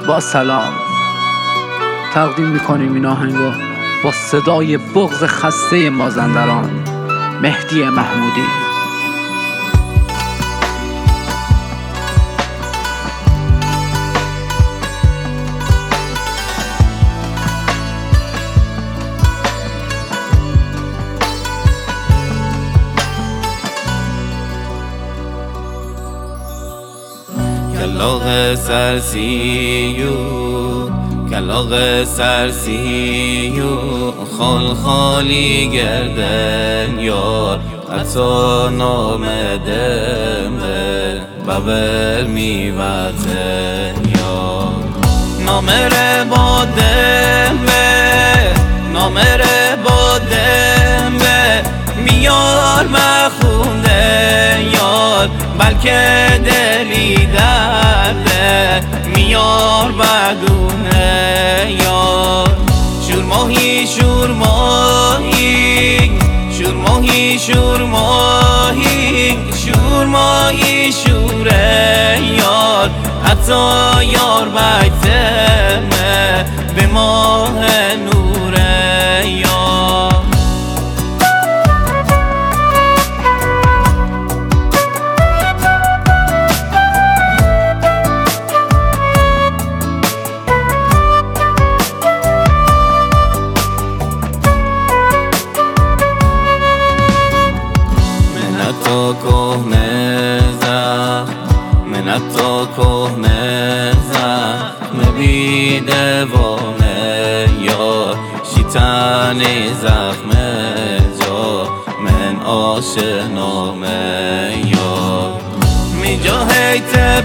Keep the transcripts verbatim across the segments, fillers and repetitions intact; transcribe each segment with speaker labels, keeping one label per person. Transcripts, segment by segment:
Speaker 1: با سلام تقدیم میکنیم این آهنگو با صدای بغض خسته مازندران، مهدی محمودی.
Speaker 2: کلاغ سرسیو کلاغ سرسیو خال خالی گردن یار حتی نامدم به ببر میوتن یار نامره بادم به نامره بادم به میار مخونده یار بلکه دلی درده میار بدونه یار شور ماهی شور ماهی شور ماهی شور ماهی شور ماهی شوره یار حتی یار بیتمه به ماه نوره یار تو کهنه زخم من تو کهنه زخم بی دوامه یا شیطانی زخم جا من آشنامه یا می جا هی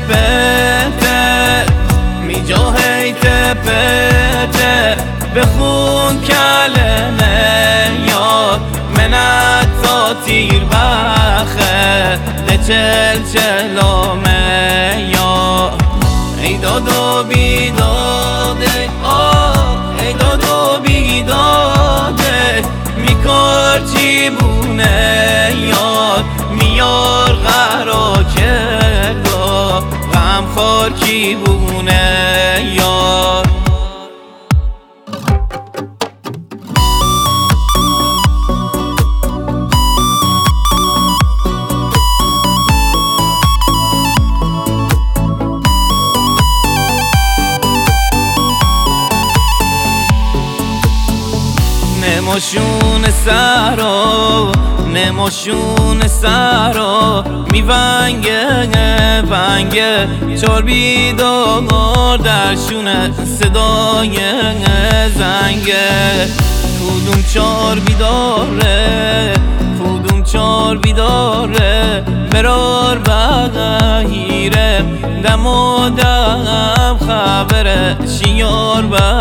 Speaker 2: تپته می جا هی تپته بخون کلمه یا من تا تیر بخه چل چلامه یا ای داد و بیداده آه ای داد و بیداده میکار چی بونه یار میار غرا کردا غم خار کی بونه یار نماشون سرا نماشون سرا میونگه ونگه چار بیدار درشونه صدای زنگه کدوم چار بیداره کدوم چار بیداره برار بغیره دم و دم خبره شیار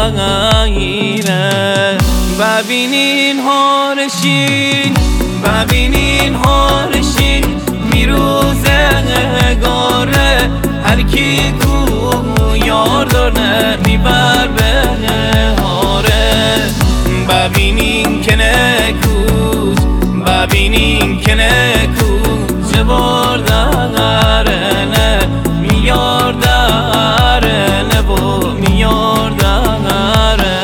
Speaker 2: بغیره ببینین هارشین ببینین هارشین میروزه گاره هر کی کو یار داره میبر به هاره ببینین که نکوش ببینین که نکوش چه بار دارنه میار دارنه و میار دارنه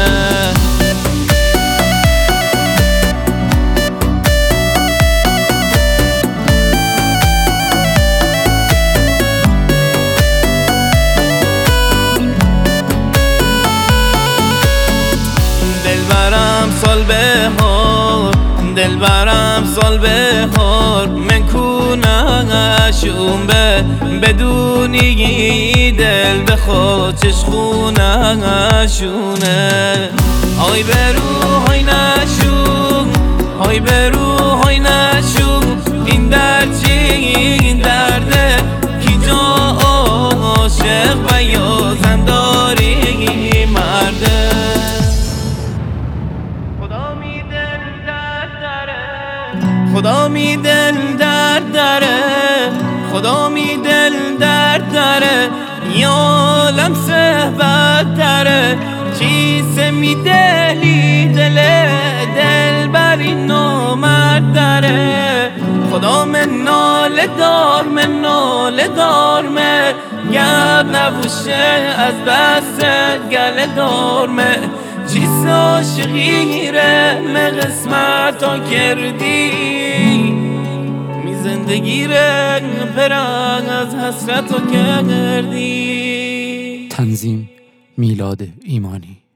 Speaker 2: سال بهار دلبرم سال بهار من کونشون به بدونی دل بخواد چشخونشونه آی برو های نشون آی برو های نشون این درد چی این درده کی جا عاشق و یا زنداری مرده خدا می دل درد داره خدا می دل درد داره یا عالم صحبت داره چیزه می دلی دل دل بر این نامرد داره خدا من ناله دار من ناله دار من دلت نبوشه از بس گل دارمه چیز عاشقیره من قسمت ها کردی می زندگی ره پرنگ از حسرت ها کردی.
Speaker 1: تنظیم میلاد ایمانی.